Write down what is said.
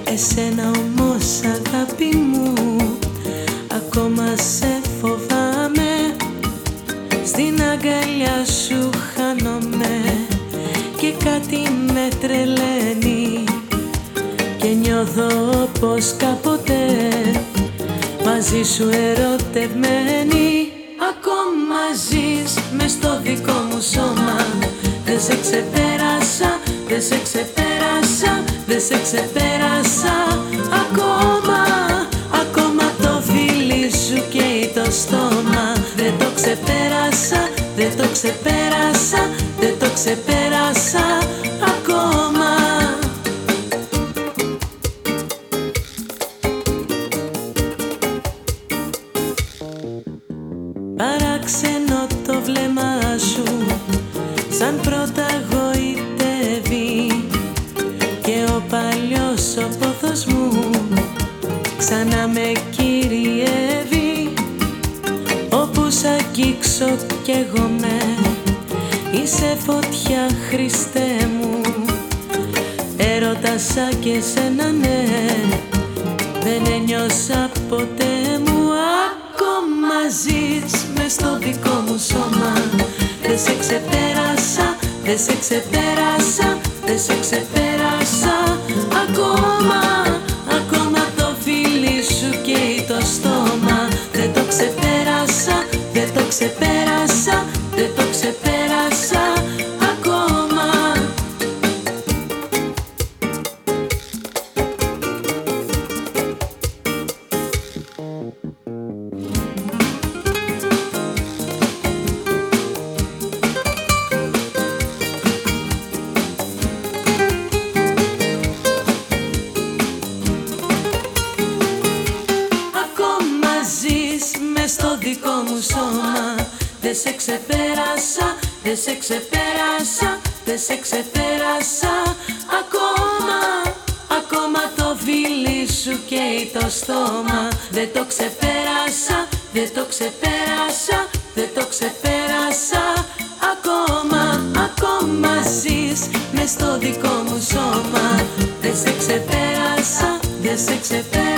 Εσένα όμως αγάπη μου, ακόμα σε φοβάμαι. Στην αγκαλιά σου χάνομαι και κάτι με τρελαίνει. Και νιώθω πως κάποτε μαζί σου ερωτευμένη. Ακόμα ζεις μες στο δικό μου σώμα. Δεν σε ξεπέρασα, δεν σε ξεπέρασα, δεν σε ξεπέρασα. Ακόμα το φίλι σου καίει το στόμα. Δεν το ξεπέρασα, δεν το ξεπέρασα, δεν το ξεπέρασα ακόμα. Παράξενο το βλέμμα σου, σαν πρώτα γοητεύει. Και ο παλιός ο πόθος μου ξανά με κυριεύει. Όπου σ' αγγίξω κι εγώ είσαι φωτιά, Χριστέ μου. Έρωτα σαν και σένα, ναι, δεν ένιωσα ποτέ μου. Ακόμα ζεις μες στο δικό μου σώμα. Δεν σε ξεπέρασα, δεν σε ξεπέρασα, δεν σε ξεπέρασα. Ακόμα το φίλι σου καίει το στόμα. Δεν το ξεπέρασα, δεν το ξεπέρασα, δεν το ξεπέρασα ακόμα. Στο δικό μου σώμα. Δεν σε ξεπέρασα, δεν σε ξεπέρασα, δεν σε ξεπέρασα ακόμα το φίλι σου καίει το στόμα. Δεν το ξεπέρασα, δεν το ξεπέρασα, δεν το ξεπέρασα ακόμα ζεις μες στο δικό μου σώμα. Δεν σε ξεπέρασα, δεν σε ξεπέρασα.